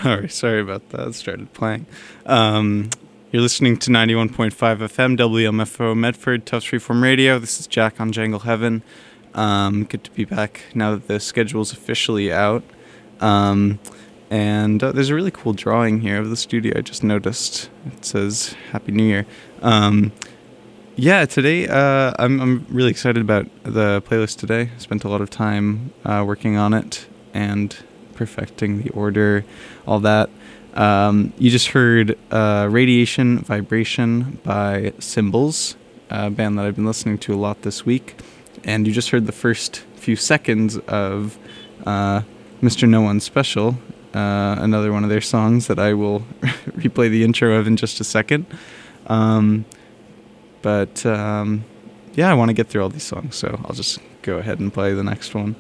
All right, sorry about that. It started playing. You're listening to 91.5 FM, WMFO Medford, Tufts Freeform Radio. This is Jack on Jangle Heaven. Good to be back now that the schedule's officially out. And there's a really cool drawing here of the studio I just noticed. It says Happy New Year. Yeah, today I'm really excited about the playlist today. I spent a lot of time working on it and perfecting the order, all that. You just heard Radiation Vibration by Symbols, a band that I've been listening to a lot this week. And you just heard the first few seconds of Mr. No One Special, another one of their songs that I will replay the intro of in just a second. But I want to get through all these songs, so I'll just go ahead and play the next one.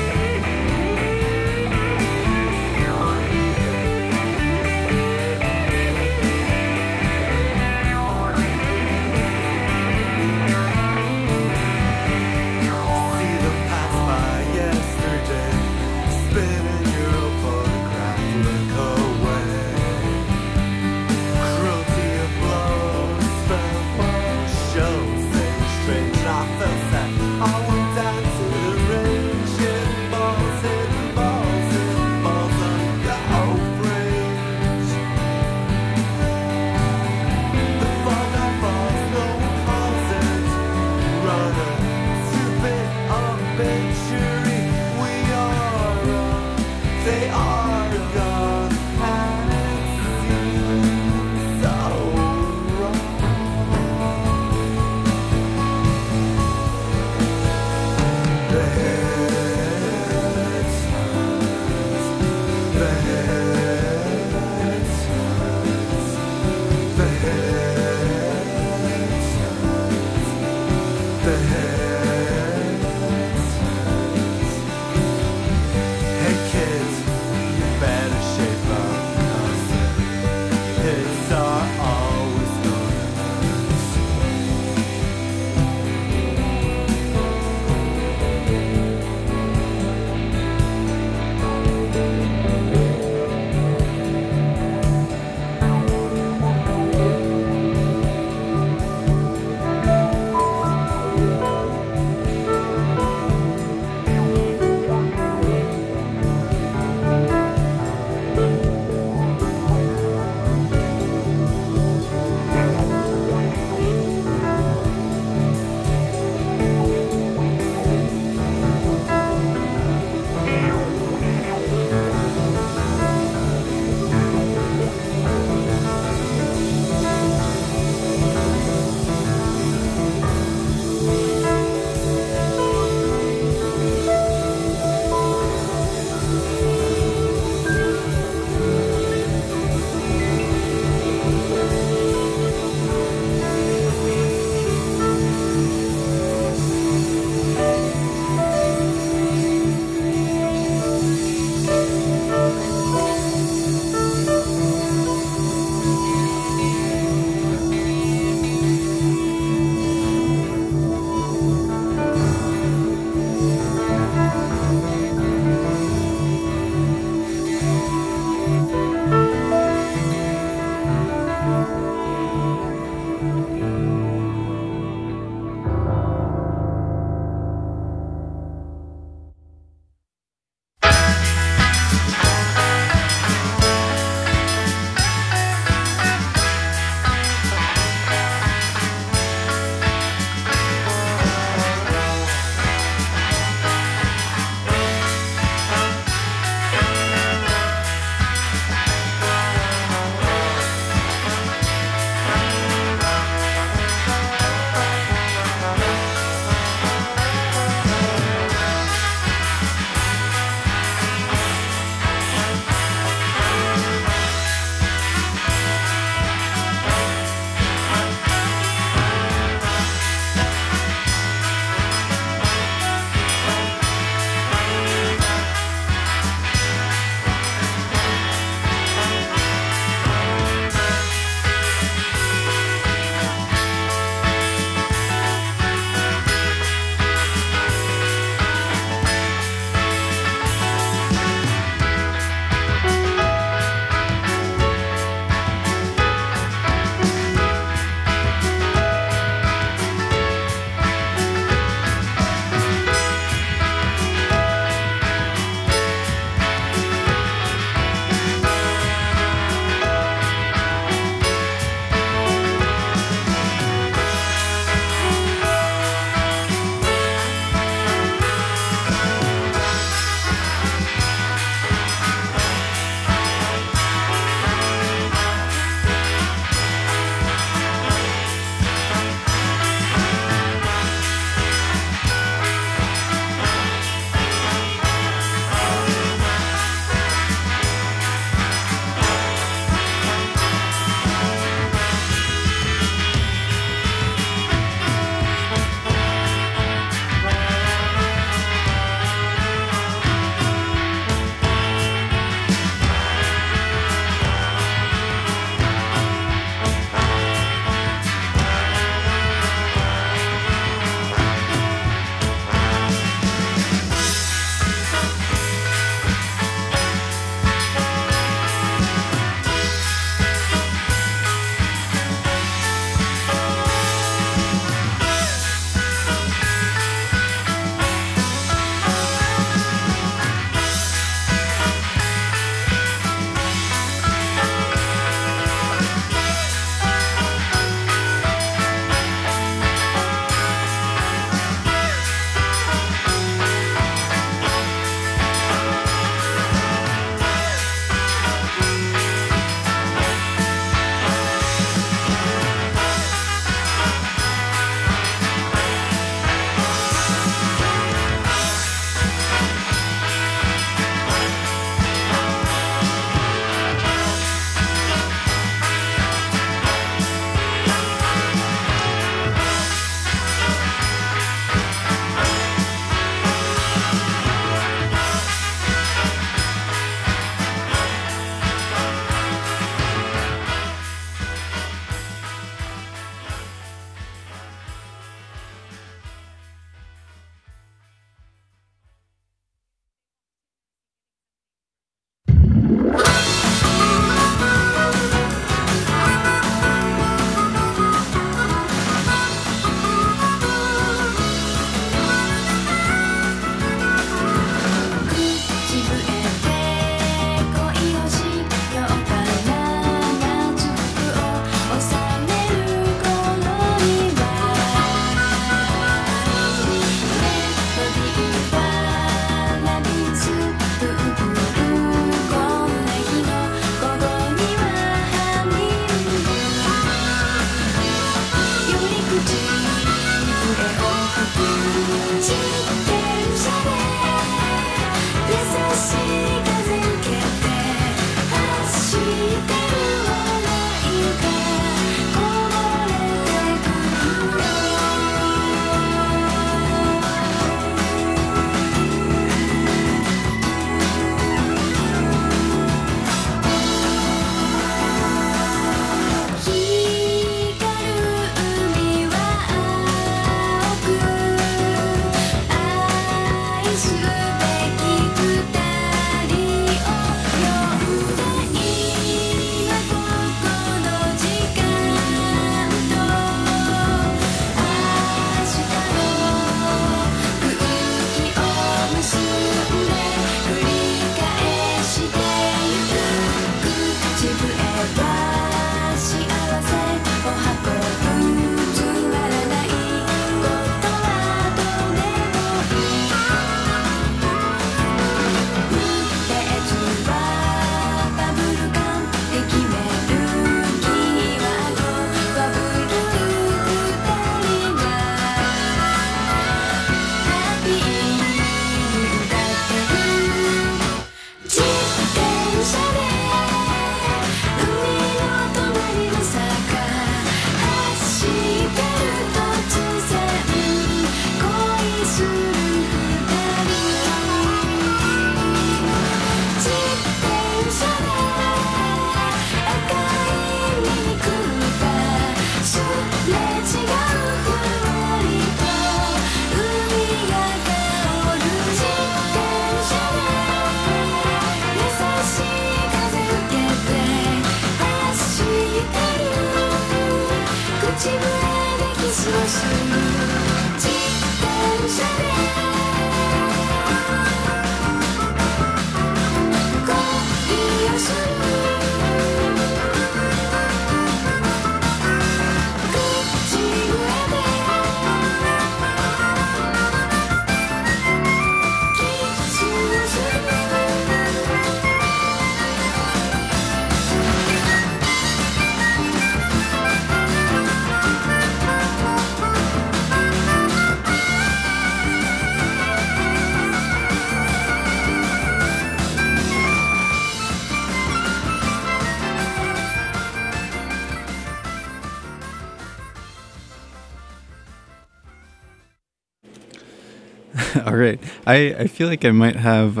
All right. I feel like I might have.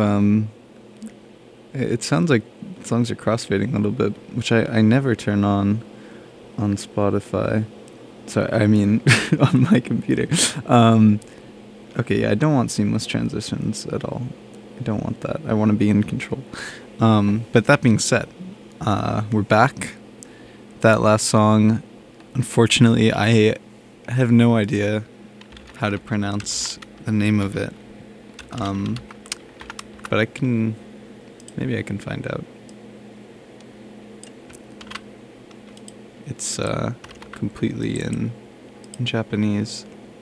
It sounds like songs are crossfading a little bit, which I never turn on Spotify. So I mean, on my computer. Okay, yeah, I don't want seamless transitions at all. I don't want that. I want to be in control. But that being said, we're back. That last song, unfortunately, I have no idea how to pronounce the name of it. But maybe I can find out. It's completely in Japanese.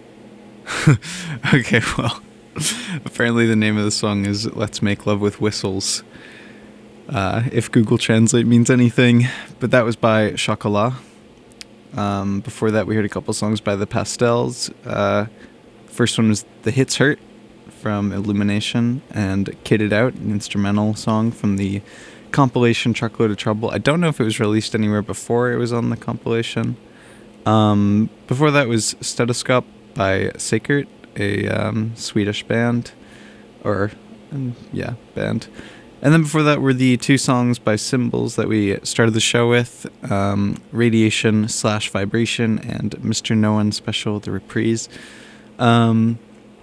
Okay, well, apparently the name of the song is Let's Make Love with Whistles. If Google Translate means anything. But that was by Chocolat. Before that, we heard a couple songs by The Pastels. First one was The Hits Hurt from Illumination, and Kitted Out, an instrumental song from the compilation Truckload of Trouble. I don't know if it was released anywhere before it was on the compilation. Before that was Stethoscope by Sakert, a Swedish band. Band. And then before that were the two songs by Symbols that we started the show with, Radiation/Vibration and Mr. No One Special, the reprise. Well,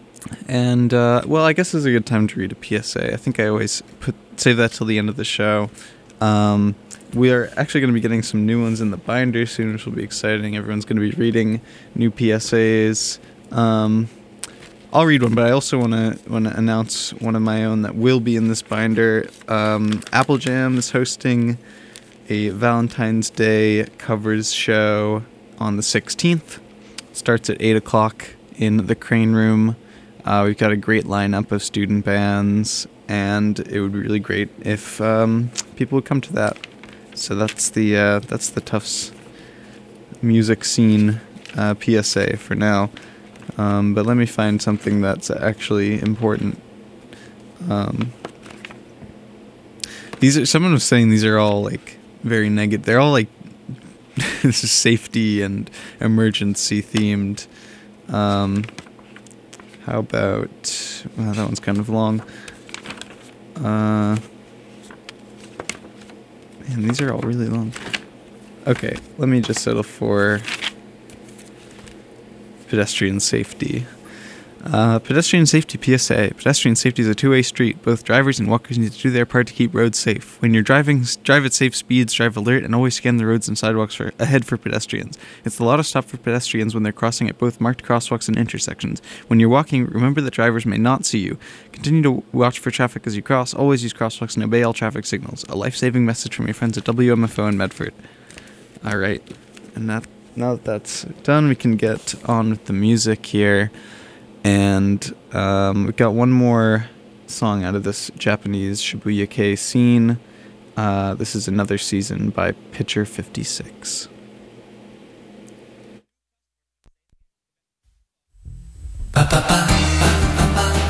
I guess this is a good time to read a PSA. I think I always save that till the end of the show. We are actually going to be getting some new ones in the binder soon, which will be exciting. Everyone's going to be reading new PSAs. I'll read one, but I also want to announce one of my own that will be in this binder. Apple Jam is hosting a Valentine's Day covers show on the 16th. It starts at 8 o'clock in the Crane Room. We've got a great lineup of student bands, and it would be really great if people would come to that. So that's the Tufts music scene PSA for now. But let me find something that's actually important. Someone was saying these are all like very negative. They're all like this is safety and emergency themed. How about that one's kind of long. Man, these are all really long. Okay, let me just settle for pedestrian safety. Pedestrian safety PSA. Pedestrian safety is a two-way street. Both drivers and walkers need to do their part to keep roads safe. When you're driving, drive at safe speeds, drive alert, and always scan the roads and sidewalks ahead for pedestrians. It's the law to stop for pedestrians when they're crossing at both marked crosswalks and intersections. When you're walking, remember that drivers may not see you. Continue to watch for traffic as you cross. Always use crosswalks and obey all traffic signals. A life-saving message from your friends at WMFO in Medford. All right, and now that that's done, we can get on with the music here. And we've got one more song out of this Japanese Shibuya-kei scene. This is Another Season by Pitcher 56. Ba ba ba ba ba ba.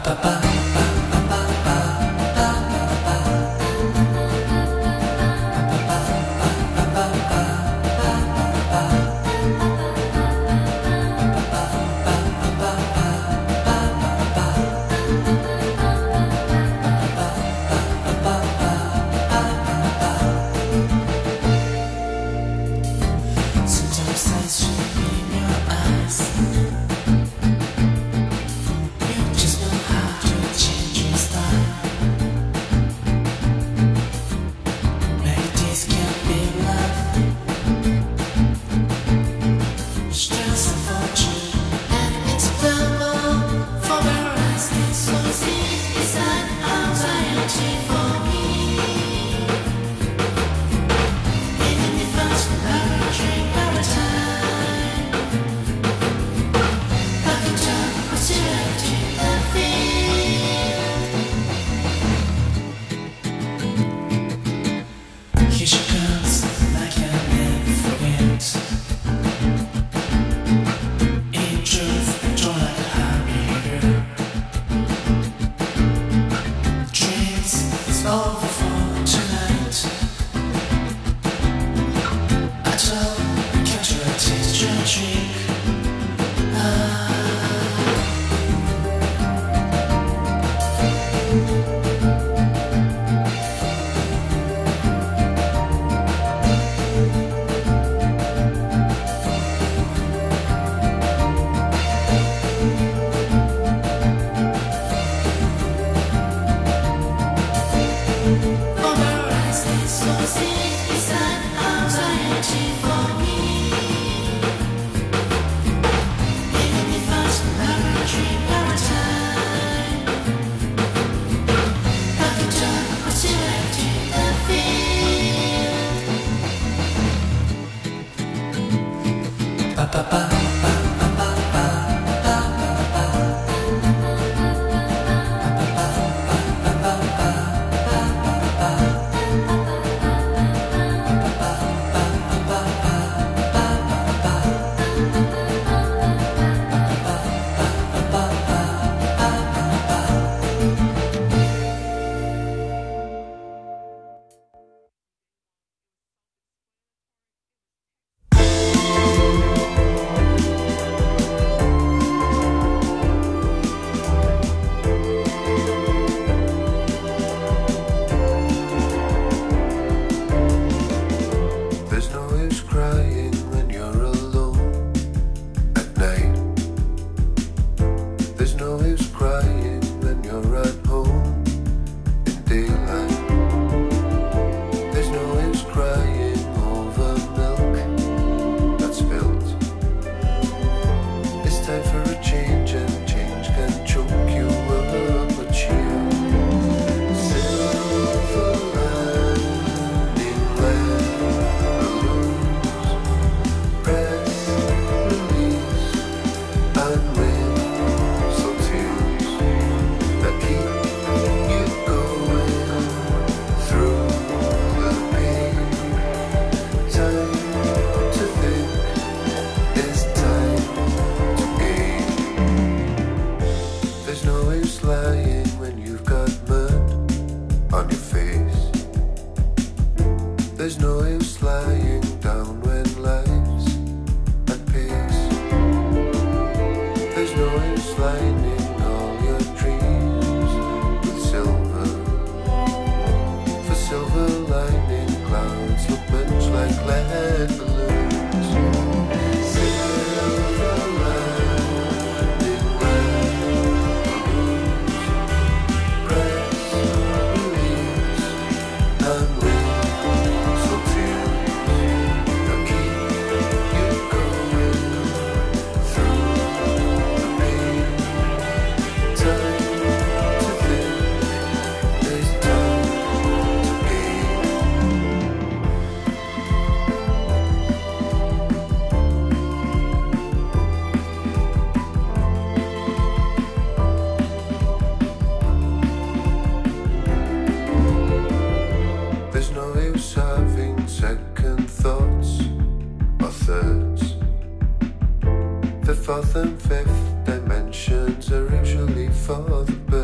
Fourth and fifth dimensions are usually for the birds.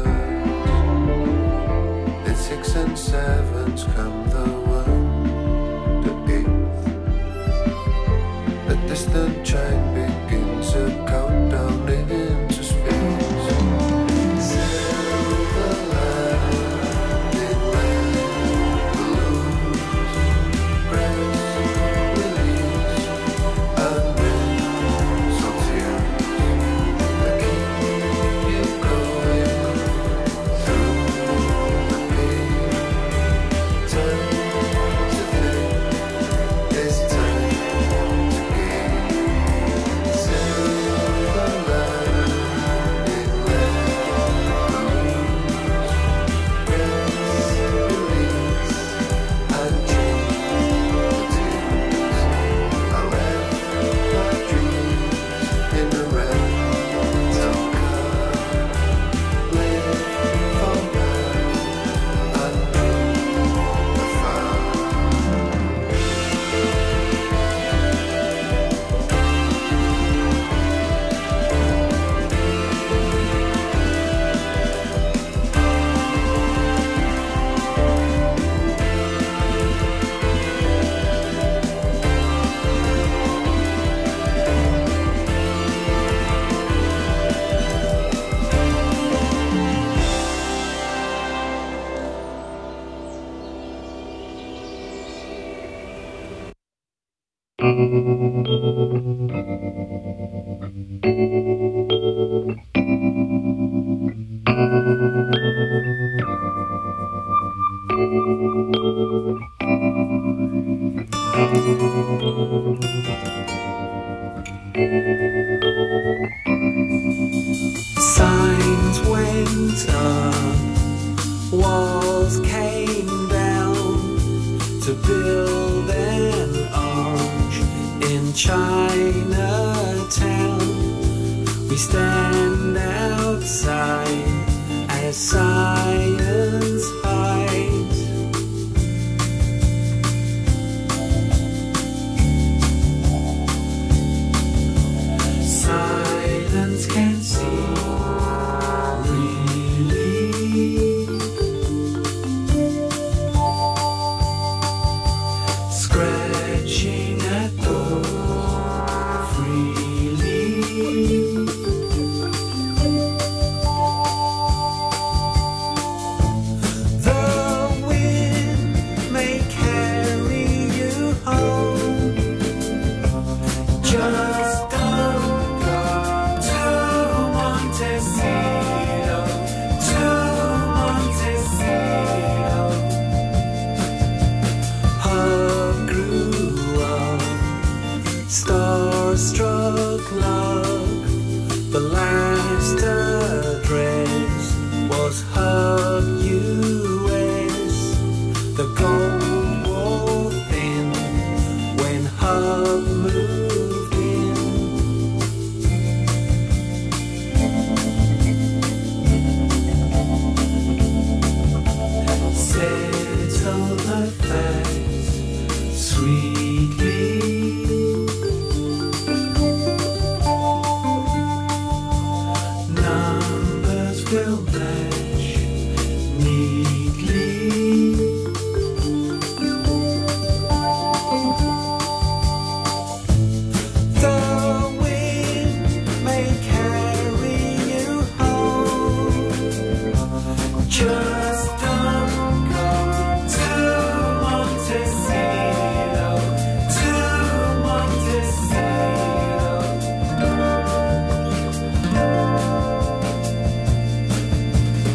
6 and 7s come the 1 to 8th. A distant chime begins a countdown into space. Silver lining balloons, press release, and winds of tears that keep you going through the pain. Time to think, it's time to gain. Silver lining balloons, press release, and change the tunes. I left my dreams in the rental car. Live for now and do the fun. Signs went up, walls came down to build an arch in Chinatown. We stand outside as science hides. Silence can see relief. Scratching at doors freely. The wind may carry you home. Just don't go to Montecito, to Montecito. Hub grew up, star-struck love. The last address was Hub US. The gold wore thin when Hub moved in. Settle the facts sweetly. Numbers will match neatly. The wind may carry you home. Just don't go to Montecito, to Montecito.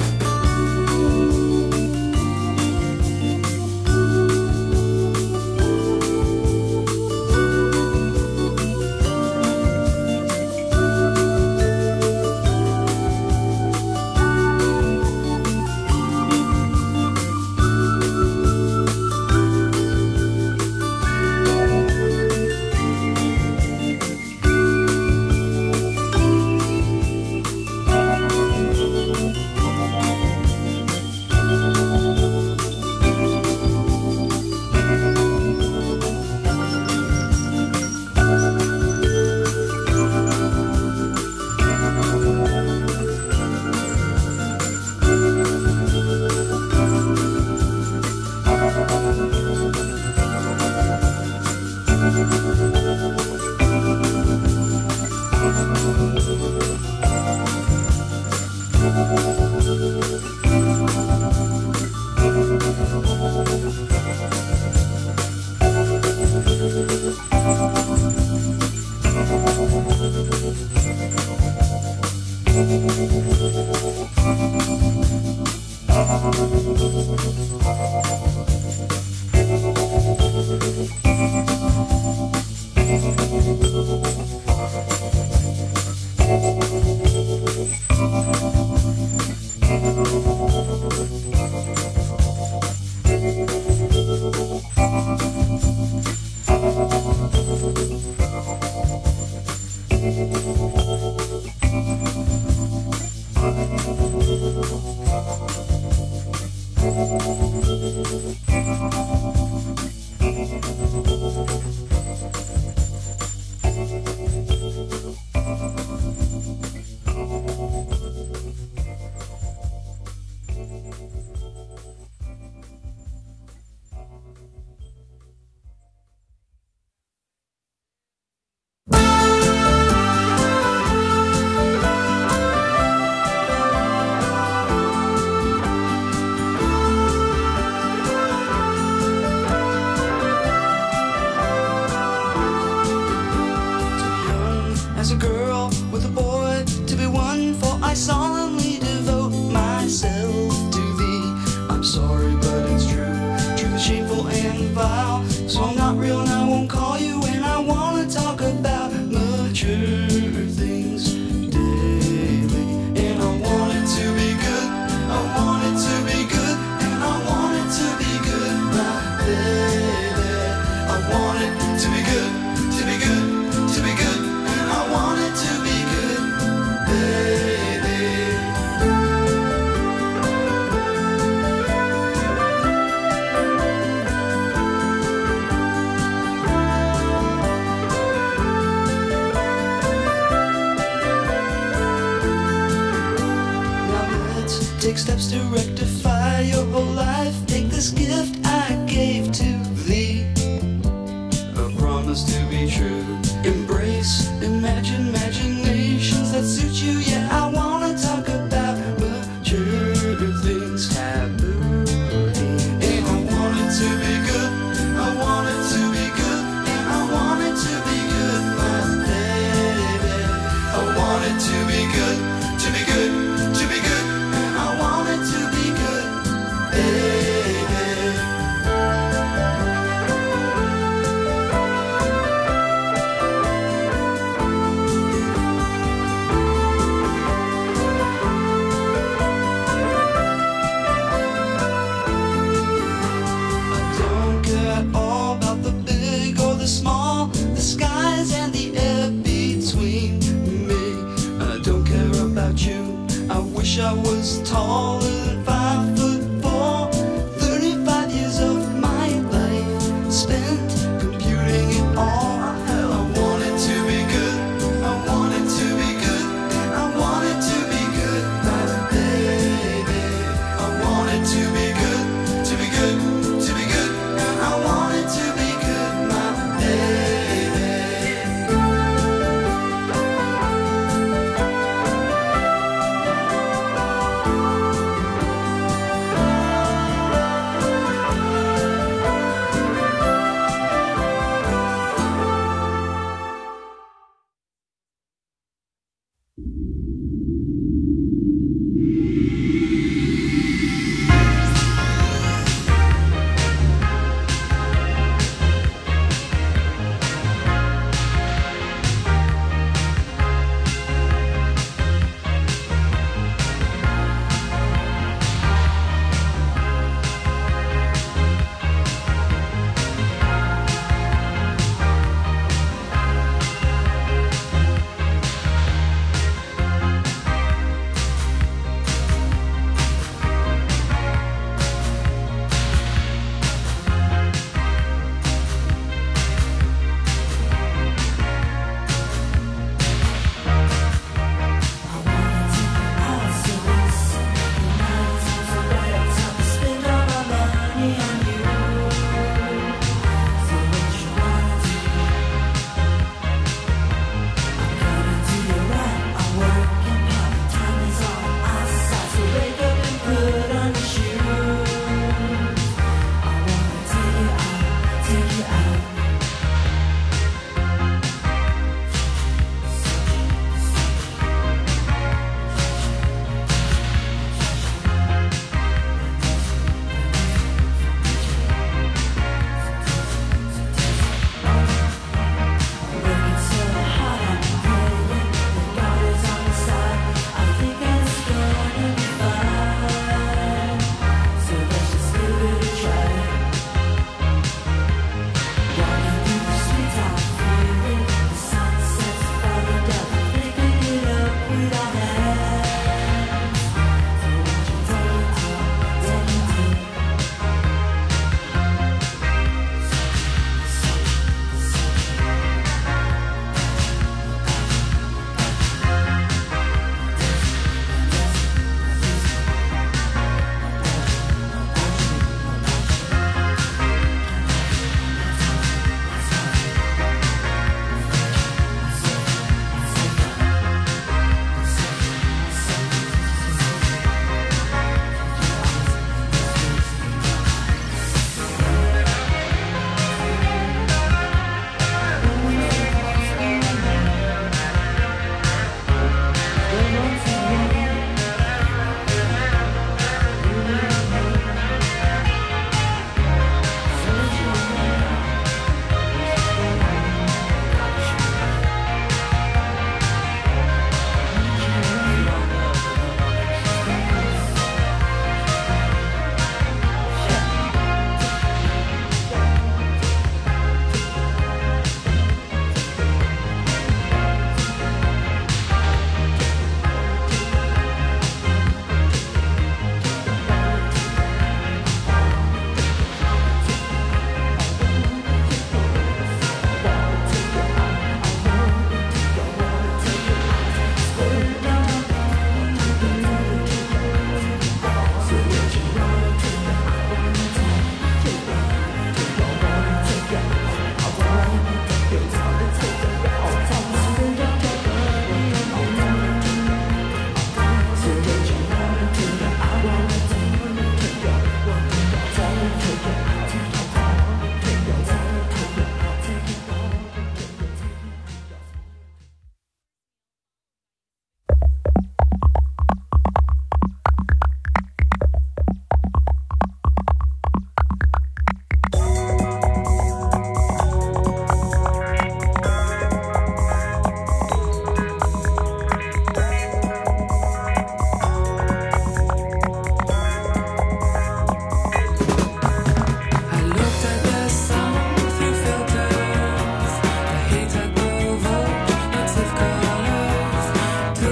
As a girl with a boy to be one, for I solemnly devote myself to thee. I'm sorry, but it's true. Truth is shameful and vile. So I'm not real and I won't call you when I wanna talk about mature things daily. And I want it to be good. I want it to be good. And I want it to be good, my baby. I want it to be good, to be good, to be good. I want it to be good, baby. Now let's take steps to rectify your whole life. Take this gift I gave to thee, a promise to be true. Embrace, imagine imaginations that suit you. Yeah, I wanna talk about mature things, taboo. And I want it to be good. I want it to be good. And I want it to be good, my baby. I want it to be good, to be good, to be good. And I want it to be good, baby. All about the big or the small, the skies and the air between me. I don't care about you. I wish I was taller than 5'4". 35 years of my life spent computing it all. I want it to be good. I want it to be good. And I want it to be good, my baby. I want it to be good, to be good, to be good. I want it to be good, my baby.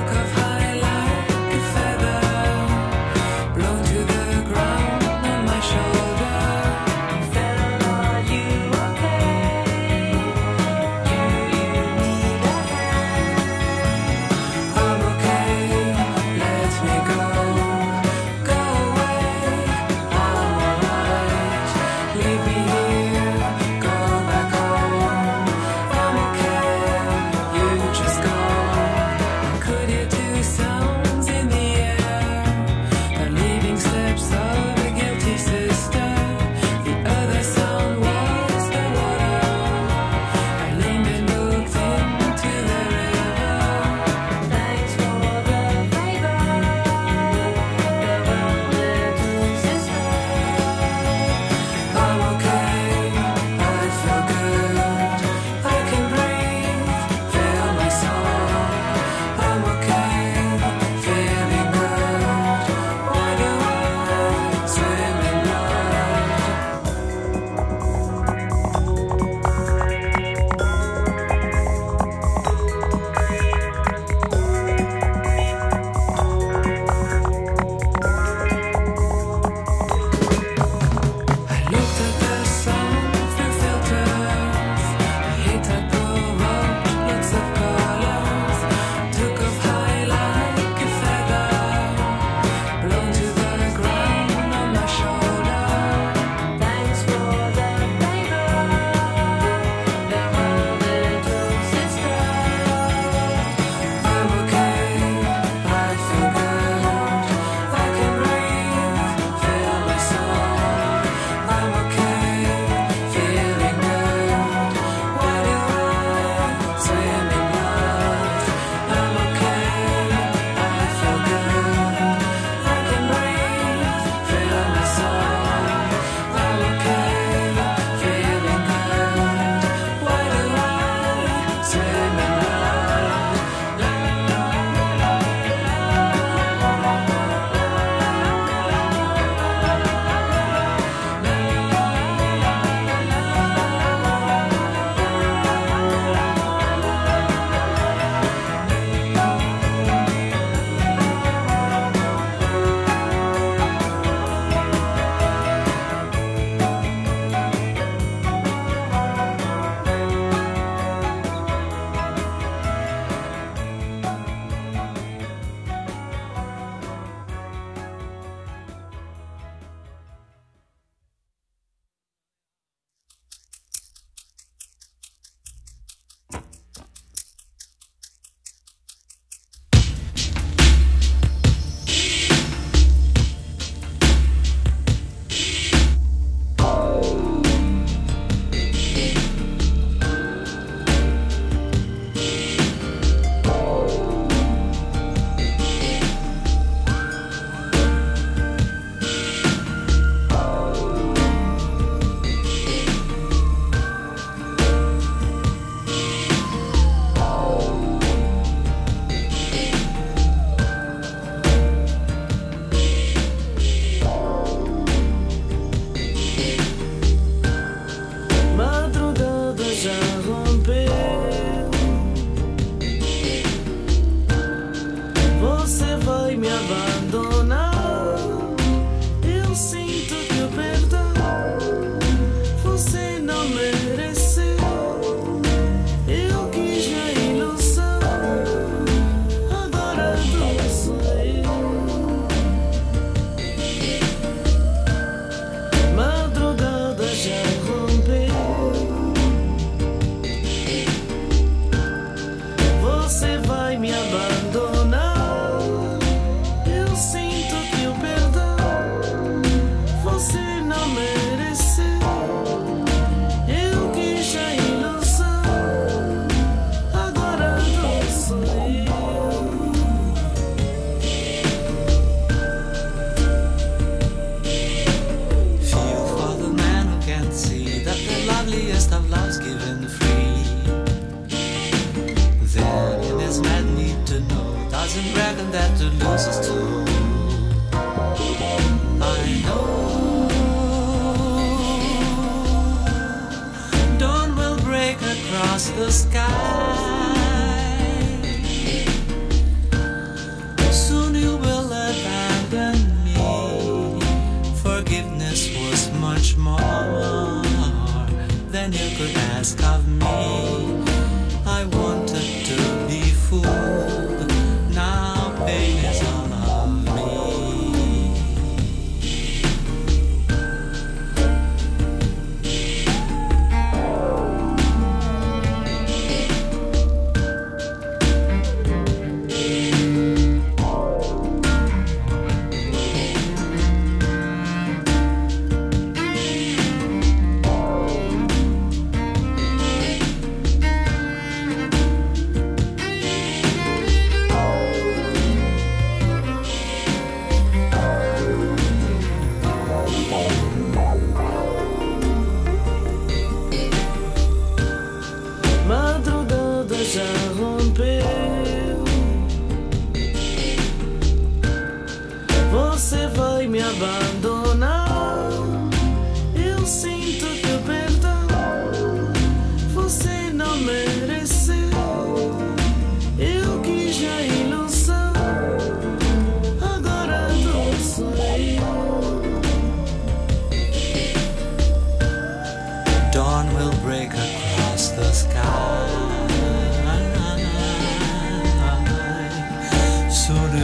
across the sky.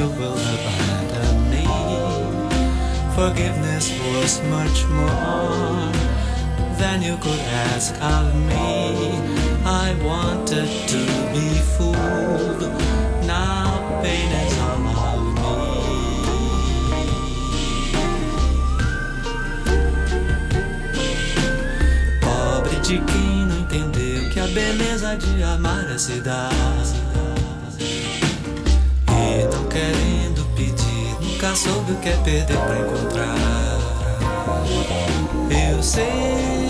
will abandon me. Forgiveness was much more than you could ask of me. I wanted to be fooled, now pain is all of me. Pobre de quem não entendeu que a beleza de amar é se dar. E não querendo pedir, nunca soube o que é perder pra encontrar. Eu sei.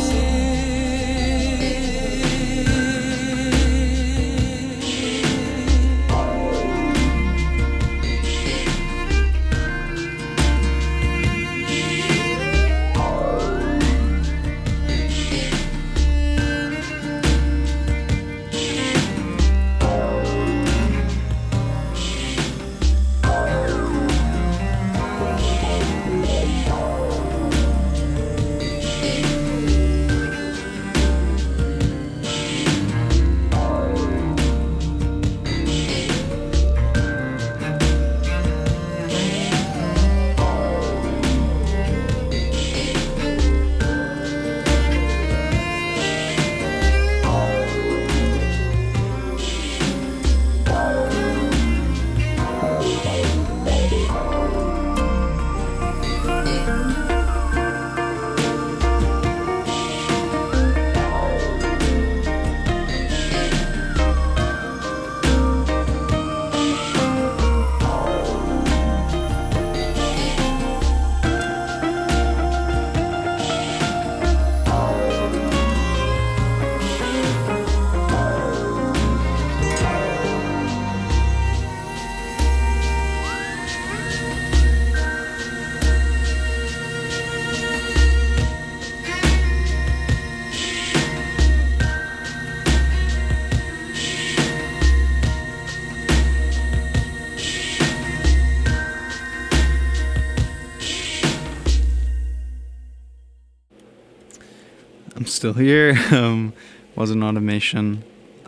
I'm still here. Was an automation.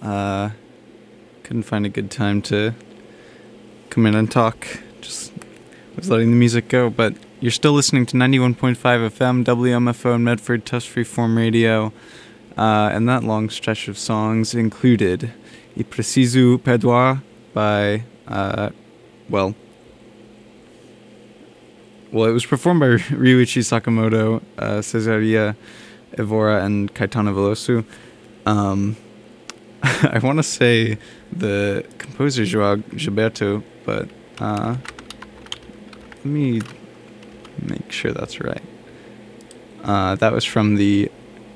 Couldn't find a good time to come in and talk. Just was letting the music go. But you're still listening to 91.5 FM, WMFO in Medford, Tufts Freeform Radio. And that long stretch of songs included E Preciso Perdoar by, well, it was performed by Ryuichi Sakamoto, Cesaria Evora, and Caetano Veloso. I want to say the composer João Gilberto, but let me make sure that's right. That was from the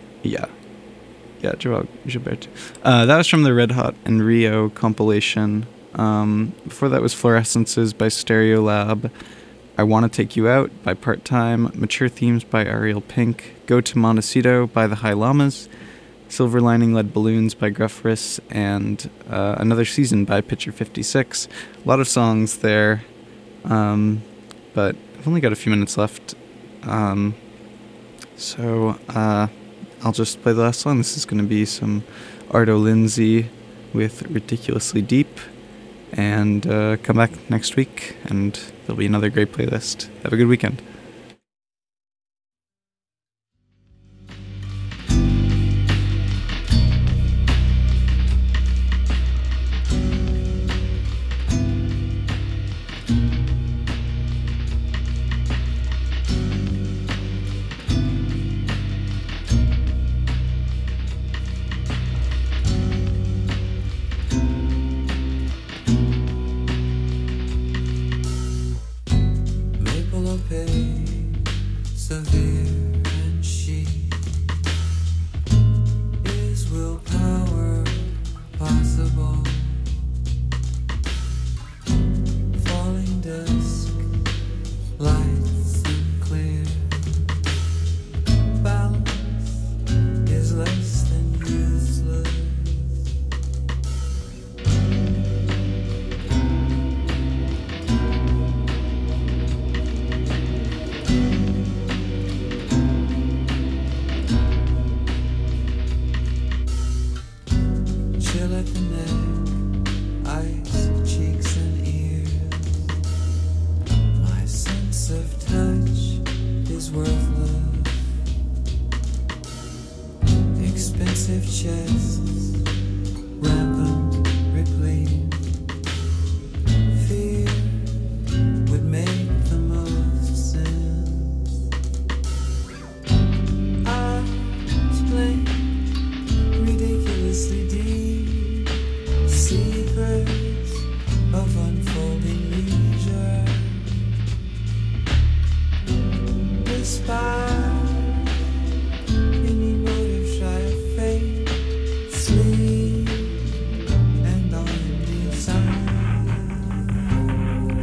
João Gilberto. That was from the Red Hot and Rio compilation. Before that was Fluorescences by Stereolab. I Want to Take You Out by Part Time, Mature Themes by Ariel Pink, Go to Montecito by the High Llamas, Silver Lining Lead Balloons by Gruffrus, and Another Season by Pitcher 56. A lot of songs there, but I've only got a few minutes left, so I'll just play the last song. This is going to be some Arto Lindsay with Ridiculously Deep, and come back next week, and there'll be another great playlist. Have a good weekend.